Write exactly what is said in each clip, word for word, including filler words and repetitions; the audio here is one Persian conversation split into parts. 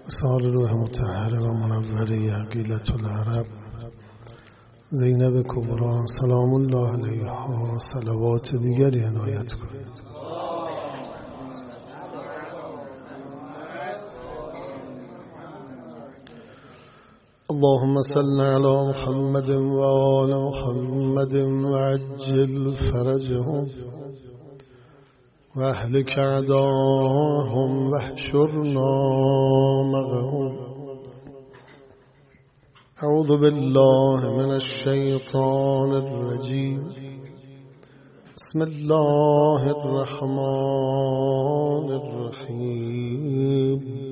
سال روح مطهره و منوره عقیلة العرب زینب کبرا سلام الله علیها صلوات دیگری عنایت کنید. اللهم صل على محمد و آل محمد و عجل فرجهم و اهلک اعداهم و احشرنا معهم. اعوذ بالله من الشیطان الرجیم. بسم الله الرحمن الرحیم.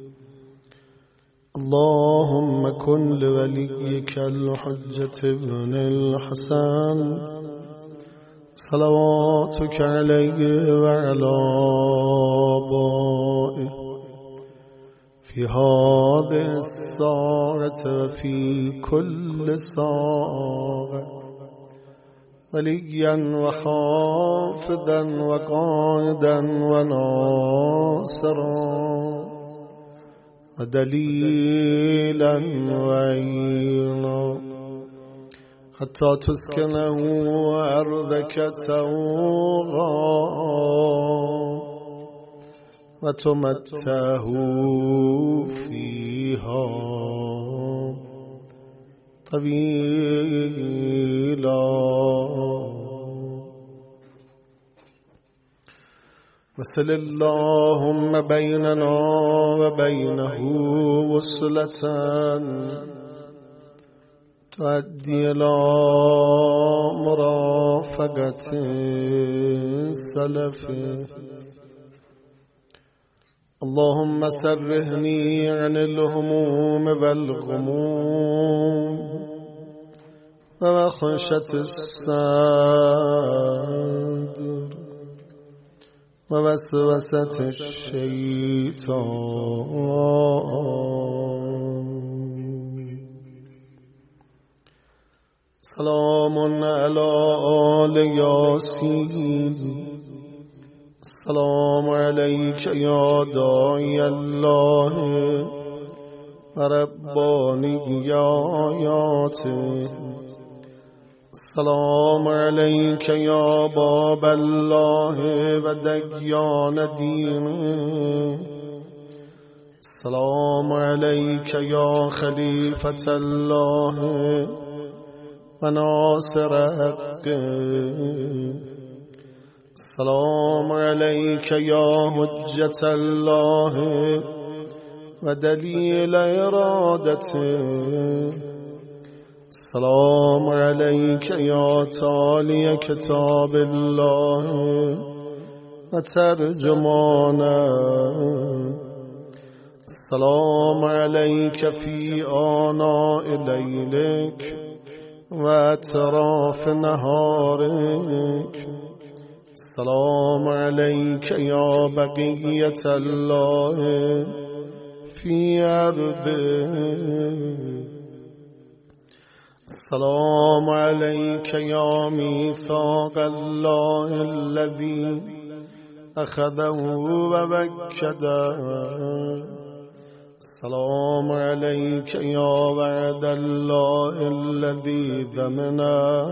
اللهم كن لوليك الحجة ابن الحسن صلواتك عليه وعلى آبائه في هذه الساعة وفي كل ساعة وليا وحافظا وقائدا وناصرا ودليلا وعينا حتى تسكنه أرضك توغا وتمتعه فيها طويلا. وصل اللهم بيننا وبينه وصلة تؤدي إلى مرافقة سلفه. اللهم سرهني عن الهموم والغموم ووخشة الصدر ووسوسة الشيطان. سلام على آل ياسين. السلام عليك يا داعي الله وربانياته. السلام عليك يا باب الله وديان دينه. السلام عليك يا خليفة الله وناصر حقه. السلام عليك يا حجة الله ودليل إرادته. السلام عليك يا تالي كتاب الله وترجمانه. السلام عليك في آناء ليلك وأطراف نهارك. السلام عليك يا بقية الله في أرضه. السلام عليك يا ميثاق الله الذي أخذه ووكده. السلام عليك يا وعد الله الذي ضمنه.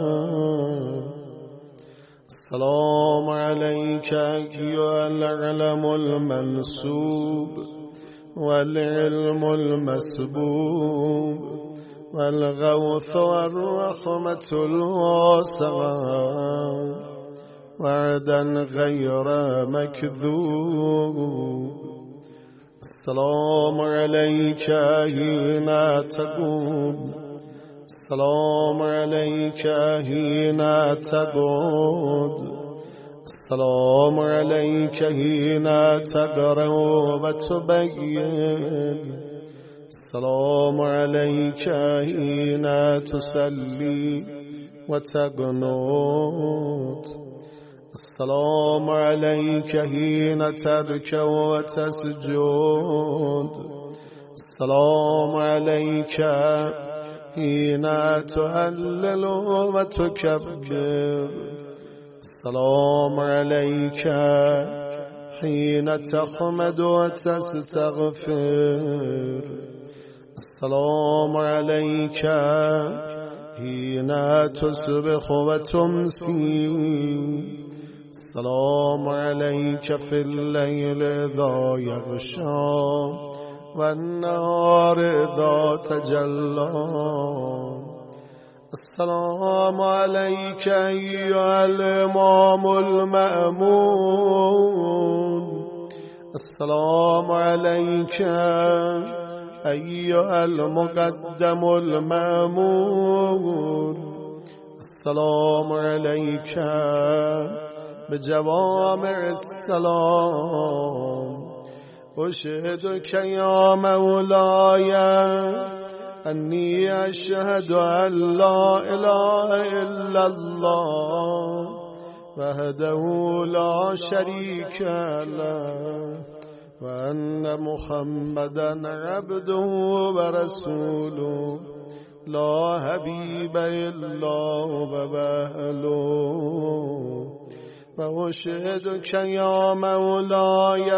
السلام عليك أيها العلم المنسوب والعلم المسبوب والغوث والرحمة الواسعة وعدا غير مكذوب. السلام عليك حين تقوم. السلام عليك حين تقعد. السلام عليك حين تقرأ وتبين. السلام عليك حين تصلي وتقنط. السلام عليك حين تركع وتسجد. السلام عليك حين تهلل وتكبر. السلام عليك حين تحمد وتستغفر السلام عليك حين تصبح وتمسي السلام عليك في الليل إذا يغشى والنهار إذا تجلى السلام عليك أيها الإمام المأمون السلام عليك أيها المقدم المأمون السلام عليك بجوامع السلام أشهدك يا مولاي أني أشهد أن لا إله إلا الله وحده لا شريك له وأن محمدا عبده ورسوله لا حبيب إلا وبهله وأشهدك يا مولاي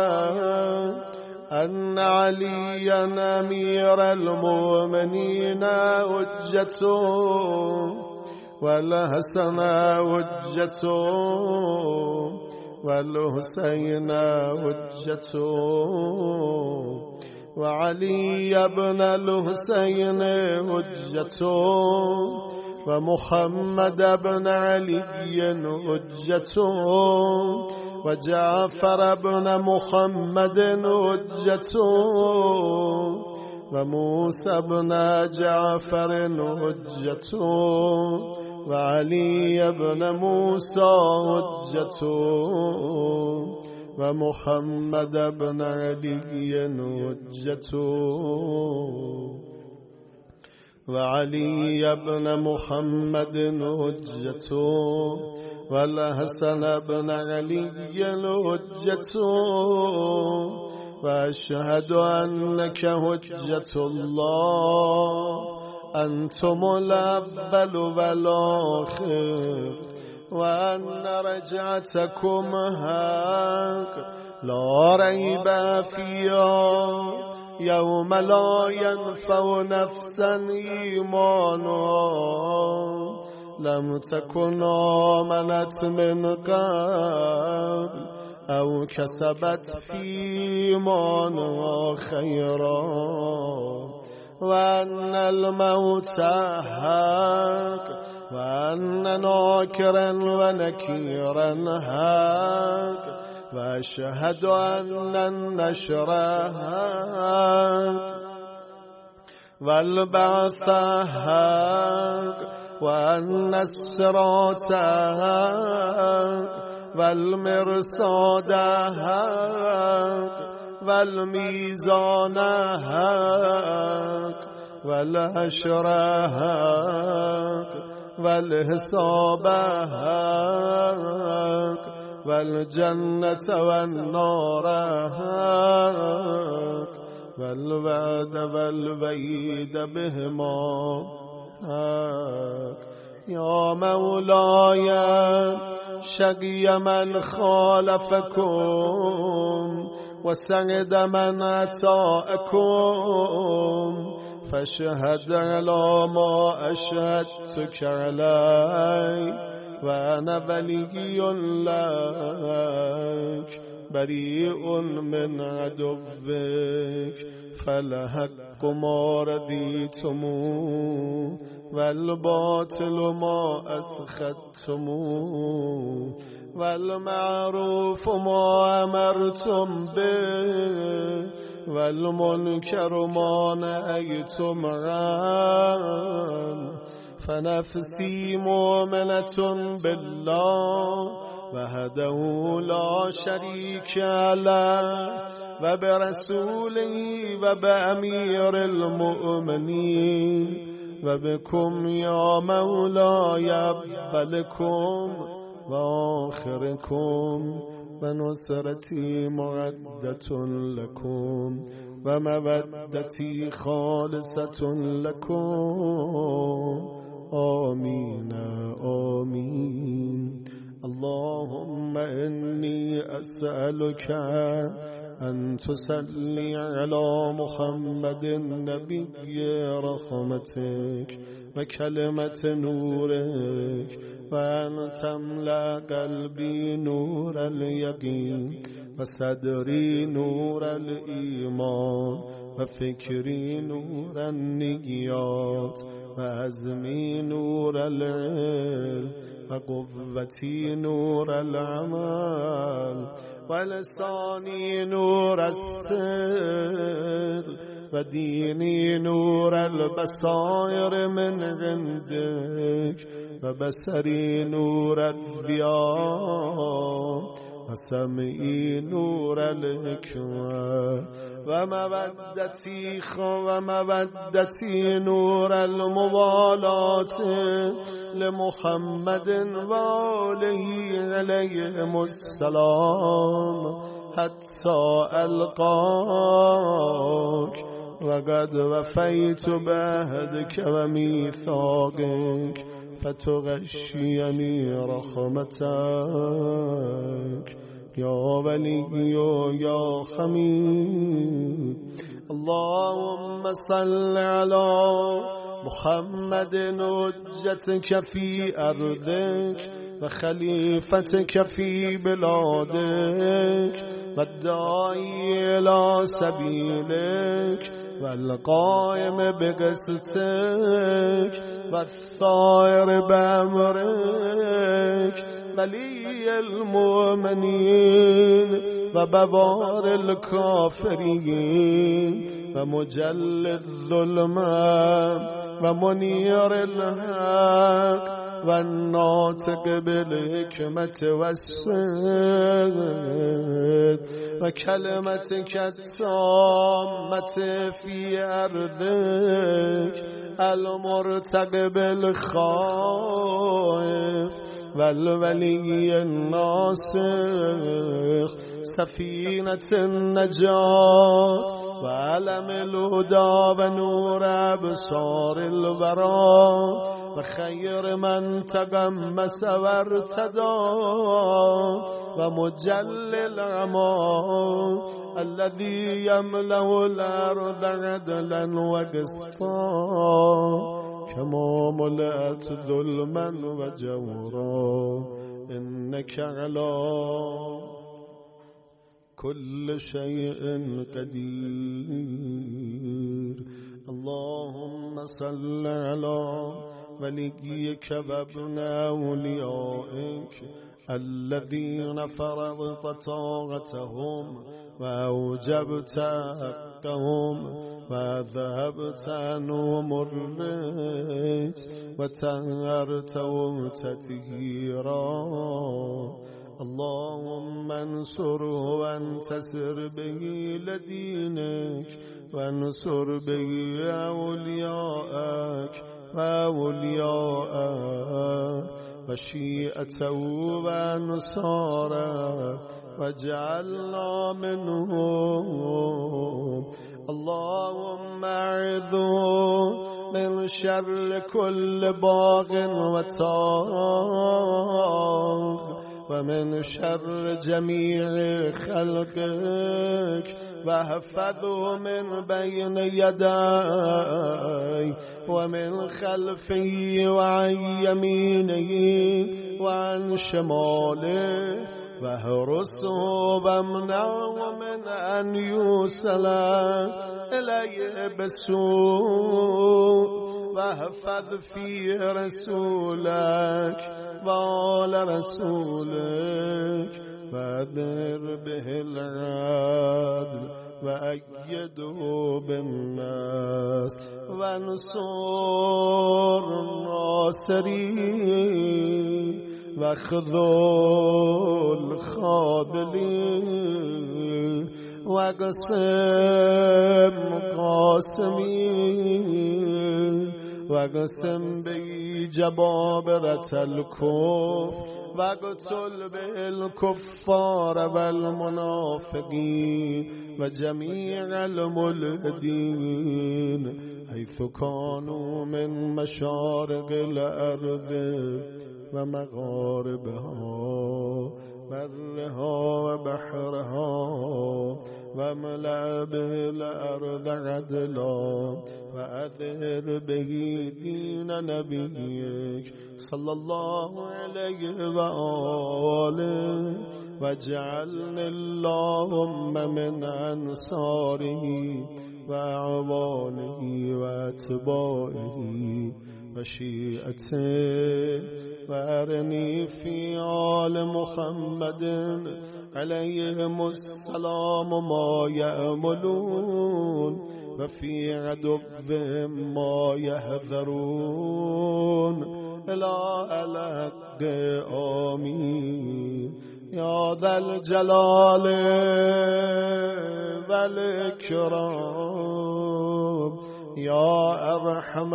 أن عليا أمير المؤمنين حجته والحسن حجته والحسين حجته وعلي بن الحسين حجته ومحمد بن علي حجته وجعفر بن محمد حجته وموسى بن جعفر حجته وعلي بن موسى حجته ومحمد بن علي حجته وعلي بن محمد حجته والحسن بن علي حجته وأشهد أنك حجة الله أنتم الأول والآخر وأن رجعتكم حق لا ريب فيها يوم لا ينفع نفسا إيمانها لم تكن آمنت من قبل أو كسبت في إيمانها خيرا وأن الموت حق وأن ناكرا ونكيرا حق وأشهد أن النشر حق والبعث حق وأن الصراط حق والمرصاد حق والميزان حق والحشر حق والحساب حق والجنة والنار حق والوعد والوعيد بهما حق يا مولاي شقي من خالفكم وسعد من أتاءكم فاشهد على ما أشهدتك علي وأنا ولي لك بريء من عدوك فالحق ما رضيتم والباطل ما أسخطتم والمعروف ما أمرتم به والمنكر ما نهيتم عنه فنفسي مؤمنة بالله وحده لا شريك له وبرسوله وبأمير المؤمنين وبكم يا مولاي أولكم وآخركم ونصرتي معدة لكم ومودتي خالصة لكم آمين آمين اللهم إني أسألك أن تصلي على محمد نبي رحمتك وكلمة نورك، وأن تملأ قلبي نور اليقين، وصدري نور الإيمان، وفكري نور النيات، وعزمي نور العلم، وقوتي نور العمل، ولساني نور السر، وديني نور البصائر من عندك، وبصري نور الضياء، وسمعي نور الحكمة، ومودتي ومودتي نور الموالاة لمحمد وآله عليهم السلام حتى ألقاك، وقد وفيت بعهدك وميثاقك فتغشيني رحمتك يا ولي يا حميد. اللهم صل على محمد حجتك في أرضك، وخليفتك في بلادك، والداعي إلى سبيلك، والقائم بقسطك، والثائر بأمرك، ولي المؤمنين وبوار الكافرين، ومجل الظلمات ومنير الحق، والناطق بالحكمة والصدق، وكلمتك التامة في أرضك، المرتقب الخائف والولي الناصر، سفينة النجاة وعلم الهدى ونور أبصار الورى، وخير من تغمس وارتدى، ومجل العمى الذي يملأ الأرض عدلا وقسطا، كما ملأت ظلما وجورا، إنك على كل شيء قدير. اللهم صل على وليك وابن أوليائك الذين فرضت طاعتهم وأوجبت حقهم وذهبت عنهم الرجس وطهرتهم تطهيرا. اللهم انصره وانتصر به لدينك، وانصر به أولياءك وأولياءك وشيعته وأنصاره، واجعلنا منهم. اللهم أعذه من شر كل باغ وطاغ، ومن شر جميع خلقك، واحفظه من بين يديه ومن خلفه وعن يمينه وعن شماله، واحرسه وامنعه من أن يوصل إليه بسوء، واحفظ فيه رسولك وآل رسولك، وأظهر به العدل وأيده بالناس، وانصر الناصرين واخذل الخاذلين، واقسم قاسمين، وقسم بی جبابرة الكفر واقتل بالكفار والمنافقين وجميع الملحدين حيث كانوا من مشارق الأرض ومغاربها برها وبحرها واملأ به الأرض عدلا وأظهر به دين نبيك صلى الله عليه وآله واجعلني اللهم من أنصاره وأعوانه وأتباعه وشيعته وأرني في آل محمد عليهم السلام ما يأملون وفي عدوهم ما يحذرون إلى الحق آمين يا ذا الجلال والإكرام يا أرحم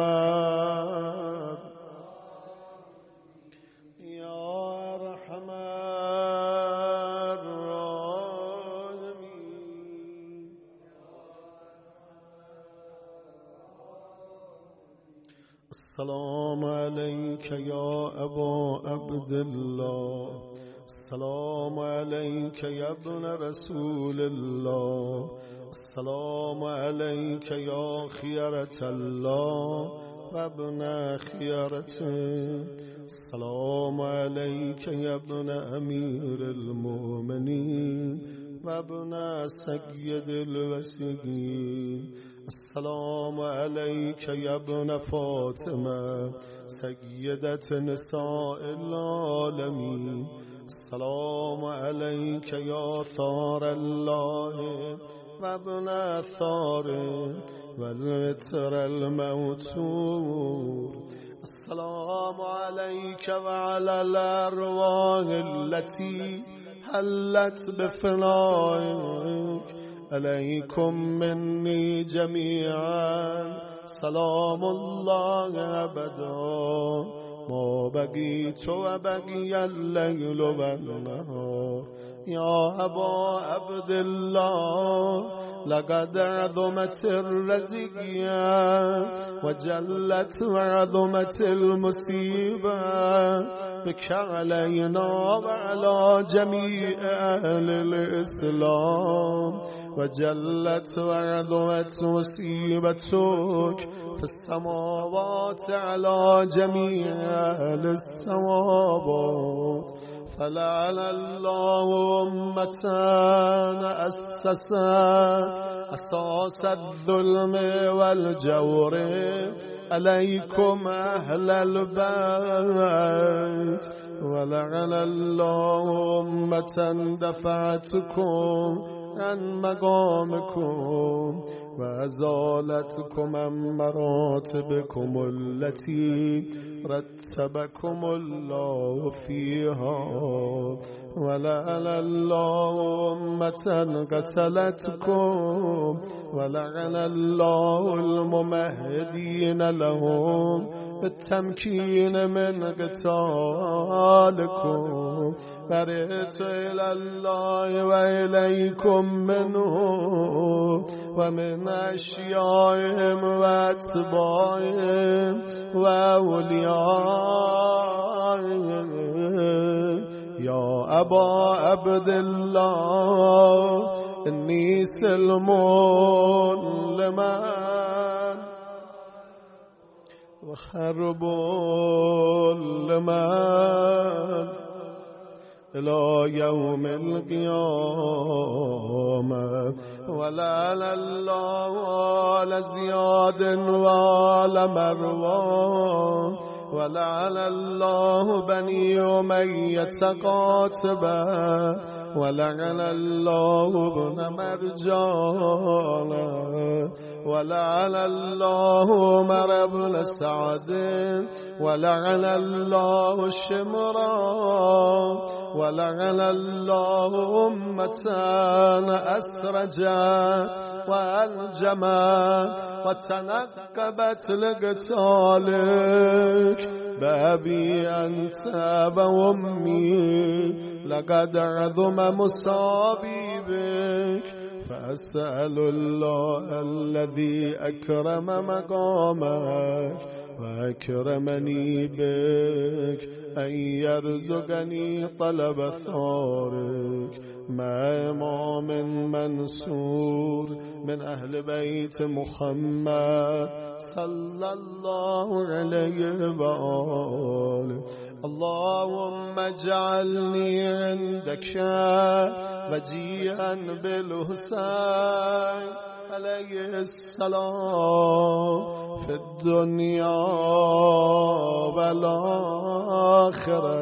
السلام عليك يا أبا عبد الله السلام عليك يا ابن رسول الله السلام عليك يا خيرة الله وابن خيرته السلام عليك يا ابن أمير المؤمنين وابن سيد الوسيين السلام عليك يا ابن فاطمة سيدة نساء العالمين السلام عليك يا ثار الله وابن ثار والوتر الموتور السلام عليك وعلى الأرواح التي حلت بفنائك عليكم مني جميعا سلام الله أبدا ما بقيت وبقي الليل والنهار يا أبا عبد الله لقد عظمت الرزية وجلت وعظمت المصيبة بك علينا وعلى جميع أهل الإسلام وجلت وعظمت مصيبتك في السماوات على جميع أهل السماوات فلعن الله أمة أسست أساس الظلم والجور عليكم أهل البيت ولعن الله أمة دفعتكم عن مقامكم وأزالتكم عن مراتبكم التي رتبكم الله فيها ولعن الله أمة قتلتكم ولعن الله الممهدين لهم بالتمكين من قتالكم برئت إلى الله وإليكم منه ومن أشيائهم وأتباعهم وأوليائهم يا أبا عبد الله إني سلم لمن وخرب لمن إلى يوم القيامة ولعن الله على زياد وعلى مروان ولعن الله بني أمية قاتبا ولعن الله ابن مرجان ولعن الله عمر بن سعد ولعن الله شمرا ولعن الله أمة أسرجت وأنجمت وتنقبت لقتالك بأبي أنت وأمي لقد عظم مصابي بك فأسأل الله الذي أكرم مقامك وأكرمني بك أن يرزقني طلب ثارك مع إمام منصور من أهل بيت محمد صلى الله عليه وآله. اللهم اجعلني عندك وجيئا بالحسين عليه السلام في الدنيا والآخرة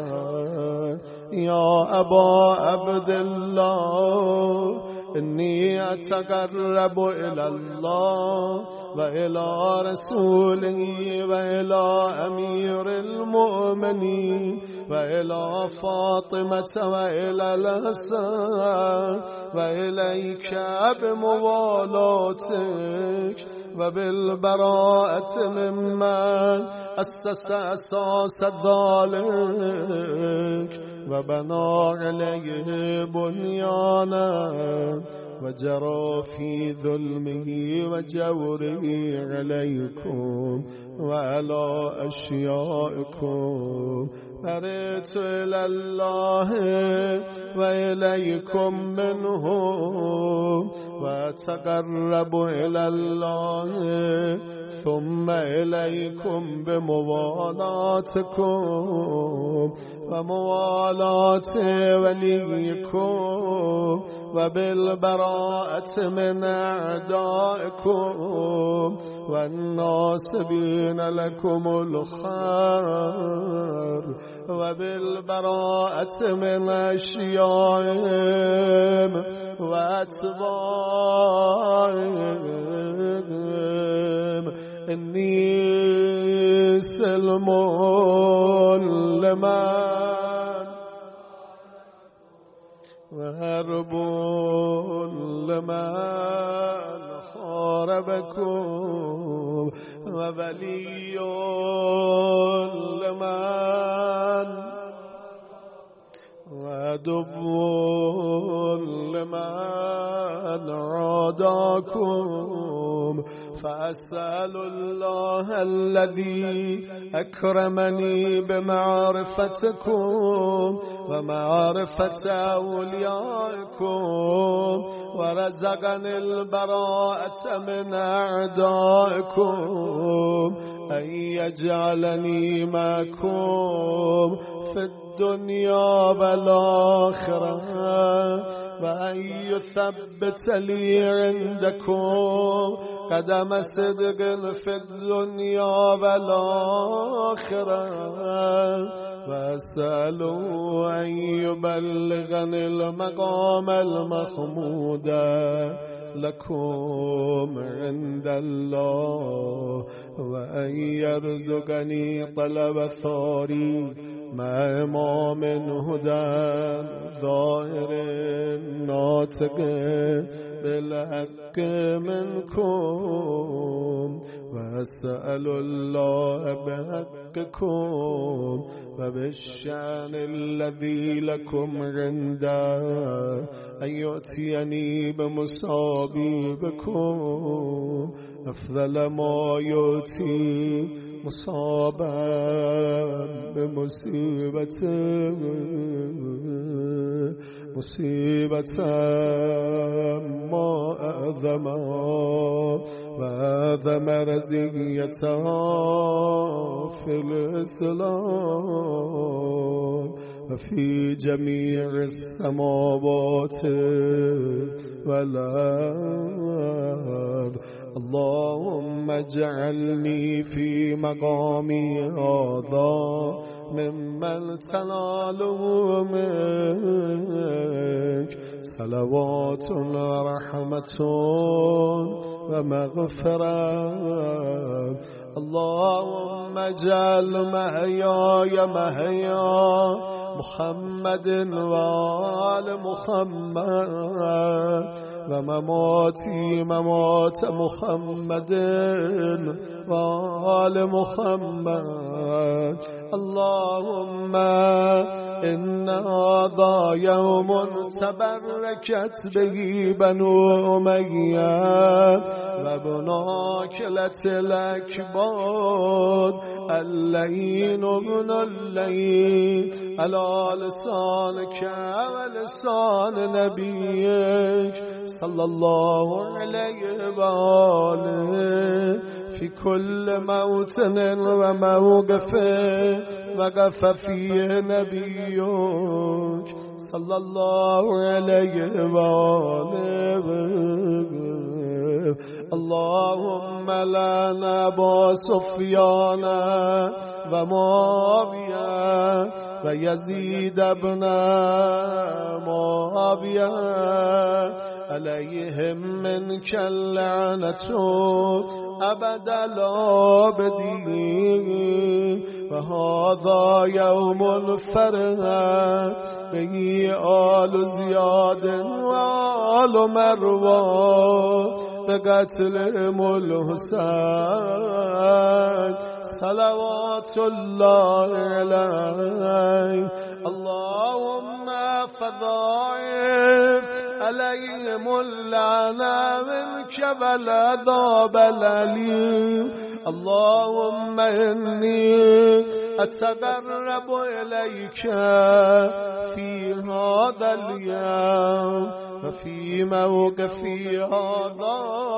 يا أبا عبد الله إني أتقرب إلى الله وإلى رسوله وإلى أمير المؤمنين وإلى فاطمة وإلى الحسن وإليك بموالاتك وبالبراءة ممن أسس أساس ذلك وبنى عليه بنيانا وجرى في ظلمه وجوره عليكم وعلى أشيائكم. فرت إلى الله وإليكم منهم وتقرب إلى الله ثم إليكم بموالاتكم وموالاة وليكم وبالبراءة من أعدائكم والناصبين لكم الخير وبالبراءة من أشيائهم وأتباعهم. إني سلم لمن وهرب لمن حاربكم وولي لمن وعدو لمن عاداكم. فأسأل الله الذي أكرمني بمعرفتكم ومعرفة أوليائكم ورزقني البراءة من أعدائكم أن يجعلني معكم في الدنيا والآخرة وأن يثبت لي عندكم قدم صدق في الدنيا والآخرة وأسأله أن يبلغني المقام المحمود لكم عند الله وأن يرزقني طلب ثاري مع إمام هدى ظاهر ناطق بالحق منكم. وأسأل الله بحقكم وبالشأن الذي لكم عنده أن يؤتيني بمصابيبكم أفضل ما يؤتي مصابا بمصيبة مصيبة ما أعظمها وأعظم رزيتها في الإسلام وفي جميع السماوات والأرض. اللهم اجعلني في مقامي هذا ممن تناله منك صلوات ورحمة ومغفرة. اللهم اجعل محياي محيا محمد وآل محمد و مماتی ممات محمد و آل محمد. اللهم إن هذا يوم تبركت به بنو أمية وبناكلة الأكباد اللين بن اللين على لسانك ولسان نبيك صلى الله عليه وآله في كل موطن وموقف وقف فيه نبيك صلى الله عليه وآله. اللهم لعن أبا سفيان ومعاوية ويزيد بن معاوية عليهم منك اللعنة أبد الآبدين. وهذا يوم الفرح به آل زياد وآل مروان بقتلهم الحسين صلوات الله عليه. اللهم فضائف عليهم اللعنة منك والعذاب الأليم. اللهم إني أتقرب إليك في هذا اليوم وفي موقفي هذا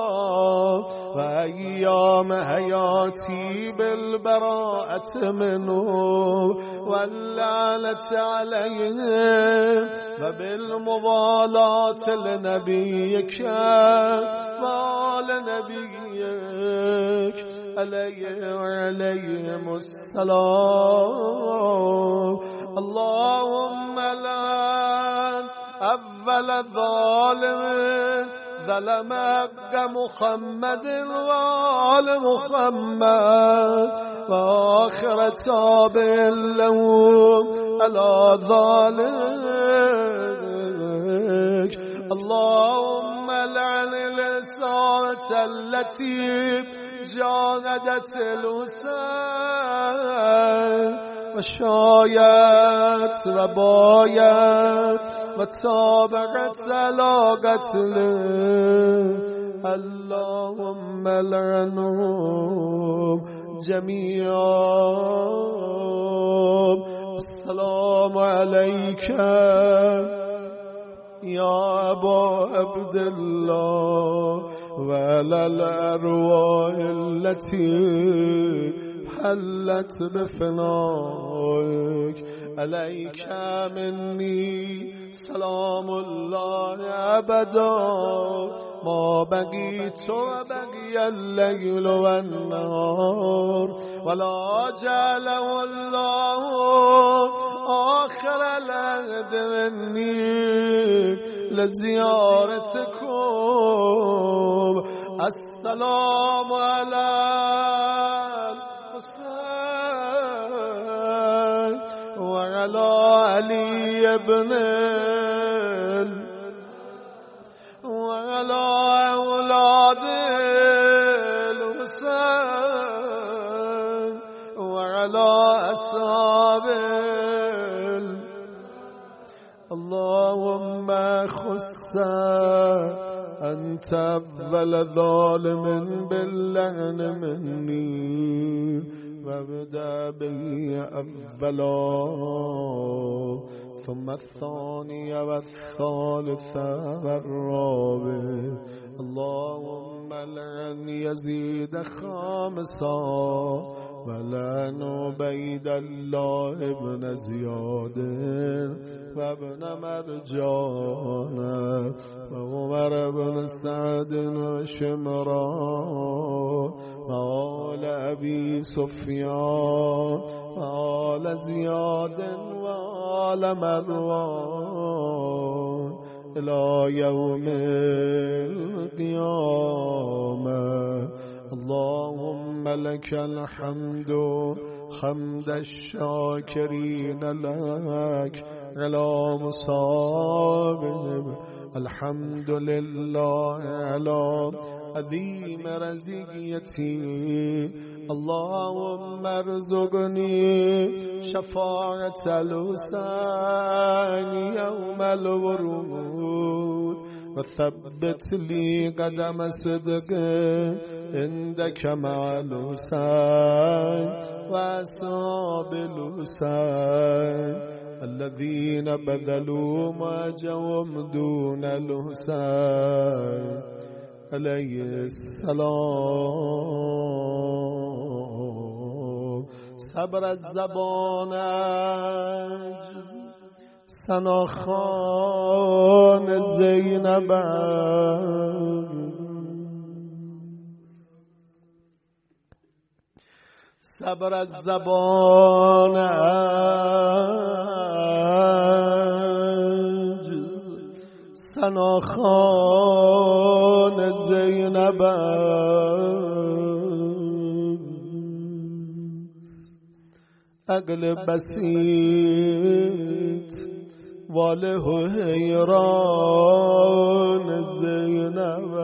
وأيام حياتي بالبراءة منه واللعنة عليه وبالموالاة لنبيك وآل نبيك عليه وعليهم السلام. اللهم لعن أول ظالم ظلم حق محمد وآل محمد وآخر تابع له على ذلك. اللهم لعن الإساءة التي جاهدت الحسين وشايت وبايت وتابعت على قتله. اللهم لعنهم جميعا. السلام عليك يا أبا عبد الله وعلى الأرواح التي حلت بفنائك. عليك مني سلام الله أبدا ما بقيت وبقي الليل والنهار ولا جعله الله آخر العهد مني لزيارتكم. السلام على الحسين وعلى علي بن وعلى أولاد الحسين وعلى أصحابه. اللهم خص أنت أول ظالم باللعن مني وابدأ به أولا ثم الثاني والثالث والرابع. اللهم لعن يزيد خامسا ولعن عبيد الله بن زياد وابن مرجان وعمر بن سعد وشمران وآل أبي سفيان وآل زياد وآل مروان إلى يوم القيامة. اللهم لك الحمد حمد الشاكرين لك على مصابهم الحمد لله على عظيم رزقيتي اللهم ارزقني شفاعة الحسين يوم الورود وثبت لي قدم صدق عندك مع الحسين وأصحاب الحسين الذين بذلوا ماجهم دون الحسين عليه السلام. صبر الزبان عجز سناخان زینب صبر الزبان عجز سناخان زینب عقل بسیط واله و حیران زینب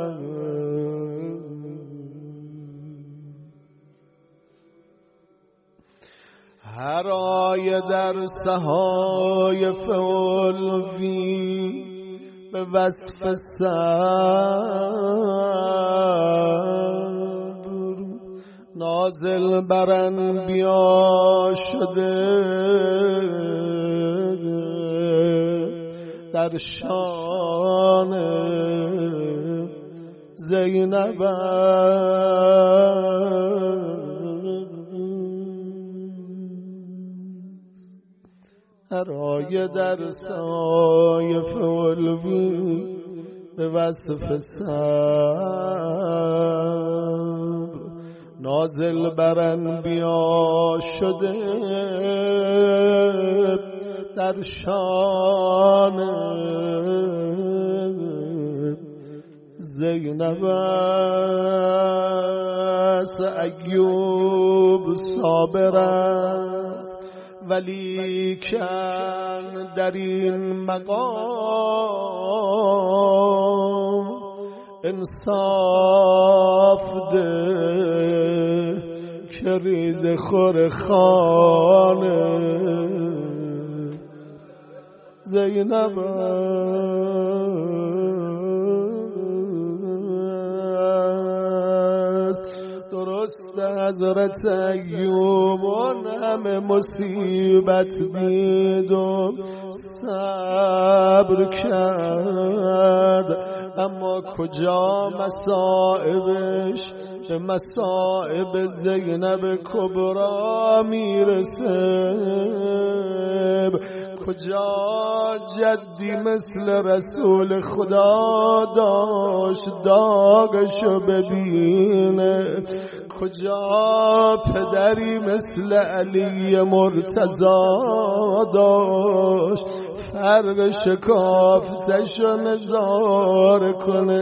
هر آیه در صحایف الوی به وصف صبر نازل بر انبیا شده در شان زینب هر آیه در صحایف الوی به وصف صبر نازل بر انبیا شده در شان زینب است. ایوب صابر است ولیکن در این مقام انصاف ده که ریز خور خانه زینب است. درست حضرت ایوب آن همه مصیبت دید و صبر کرد، اما کجا مصائبش به مصائب زینب کبرا میرسه؟ کجا جدی مثل رسول خدا داشت داغشو ببینه؟ کجا پدری مثل علی مرتضی داشت فرق شکافتشو نظاره کنه؟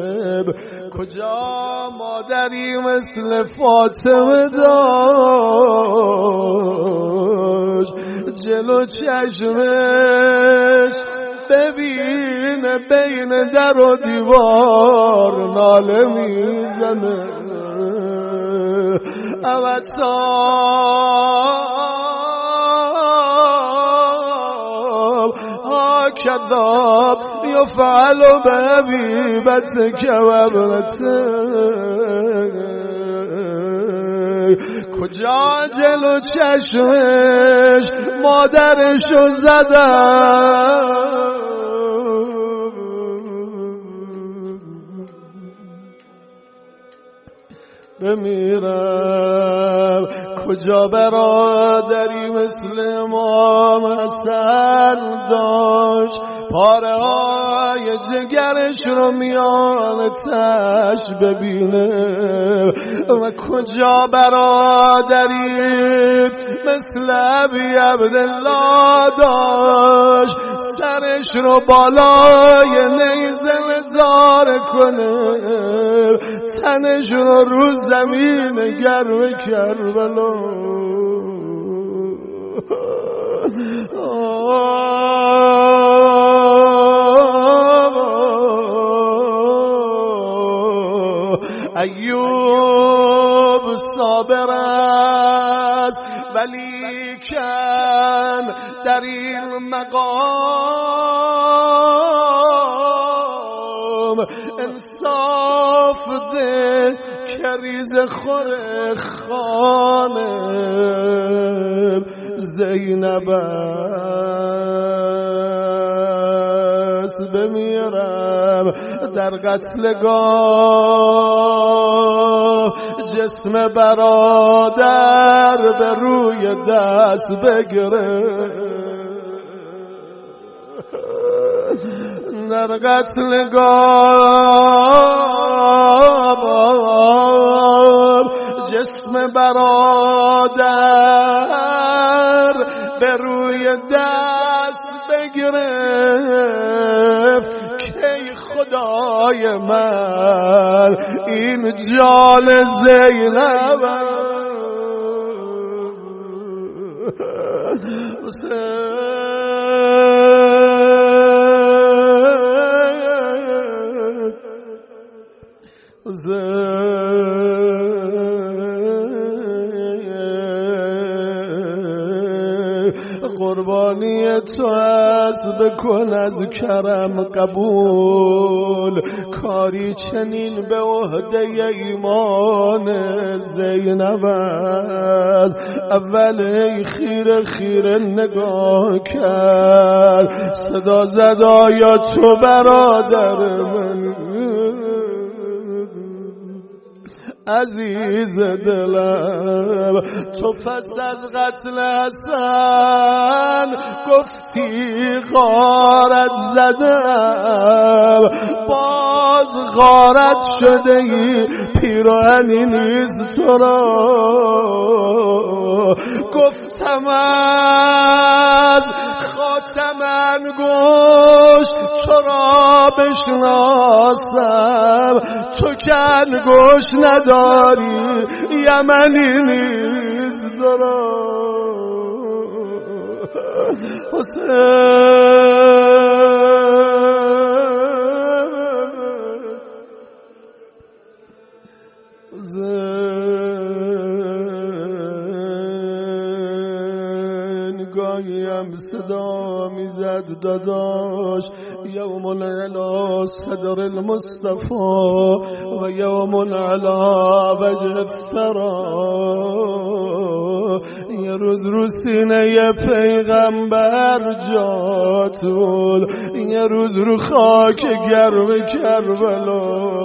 کجا مادری مثل فاطمه داشت جلو چشمش ببینه بین در و دیوار ناله میزنه؟ اوتا کذاب یفعل بحبیبتک و ابنتک. کجا جلو چشمش مادرشو زدن؟ بمیرم. کجا برادری مثل امام حسن داشت پاره های جگرش رو میان تش ببینه؟ و کجا برادری مثل ابی عبدالله داشت سرش رو بالای نیزه نزار کنه، تنش رو رو زمین گرم کربلا؟ ایوب صابر است ولیکن در این مقام انصاف ده که ریز خور خانه زینب است بمیرم در قتلگاه جسم برادر به روی دست بگیره در قتلگاه جسم برادر به روی دست بگرفت که خدای من این جان زینب قربانی تو است بکن از کرم قبول کاری چنین به عهده ایمان زینب است اول ای خیره خیره نگاه کرد صدا زد آیا تو برادر من عزیز دلم تو پس از قتل حسن گفتی غارت زدم باز غارت شده ای پیراهنی نیست تو را گفتم از خاتم انگشت تو را بشناسم تو که انگشت نداری یمنی نیست دارا حسین گاهیم صدا میزد داداش یوم علی صدر المصطفى و یوم علی وجه الثرى یه روز رو سینه پیغمبر جات بود یه روز رو خاک گرم کربلا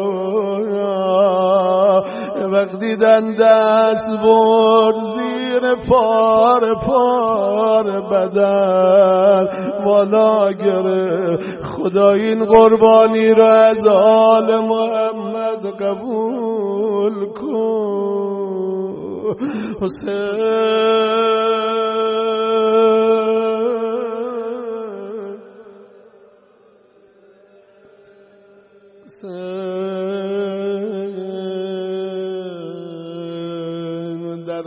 وقتی دن دست برد زیر پار پار بدن والا گرفت خدا این قربانی را از آل محمد قبول کن حسین در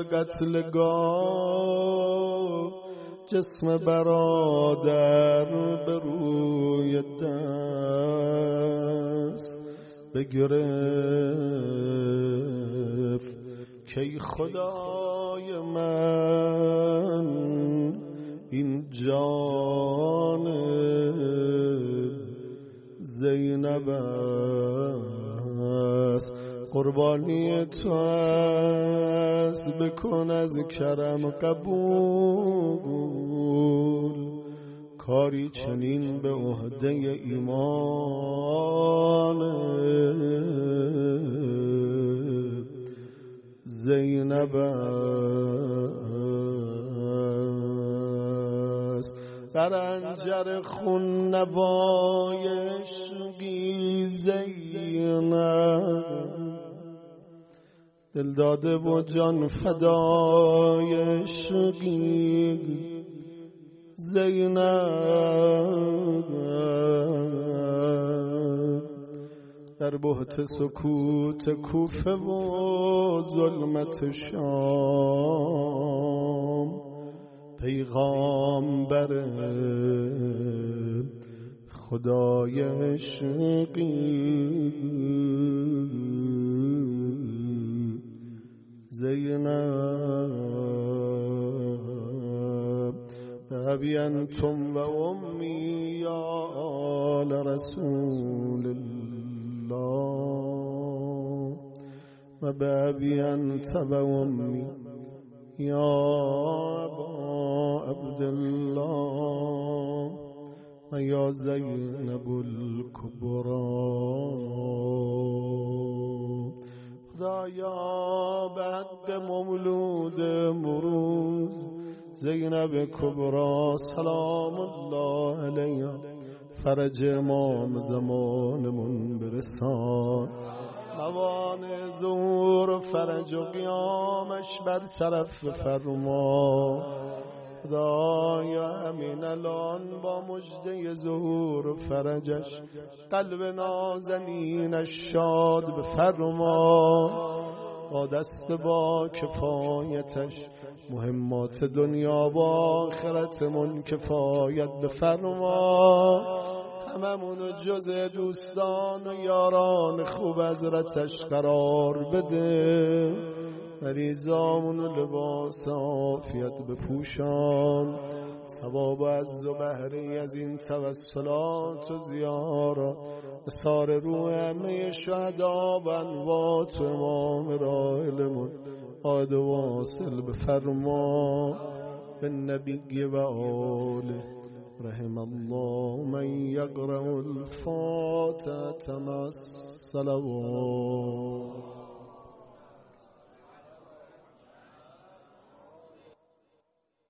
قتلگاه جسم برادر به روی دست بگرفت که خدای من این جان زینب است قربانی تو است بکن از کرم قبول کاری چنین به عهده ایمان زینب است سرانجر خون نوای عشقی زینب دل داده و جان فدای عشقی زینب در بهت سکوت کوفه و ظلمت شام پیغامبر خدای عشقی زينب أبي أنتم وأمي يا آل رسول الله وبأبي أنت وأمي يا أبا عبد الله ويا زينب الكبرى خدایا به حق مولود مروز زینب کبرا سلام الله علیها فرج امام زمانمون برسان موان ظهور فرج و قیامش بر طرف بفرما خدایا همین الان با مژده ظهور فرجش قلب نازنینش شاد بفرما با دست با کفایتش مهمات دنیا و آخرتمون کفایت بفرما هممونو جز دوستان و یاران خوب حضرتش قرار بده مریضامونو لباس عافیت بپوشان ثواب عز و بهره از این توسلات و زیارات اثار روح همه شهدا و انوات و امام رائلمون عاد واصل بفرما به نبی و آله رحم الله من یقرأ الفاتحة مع الصلوات.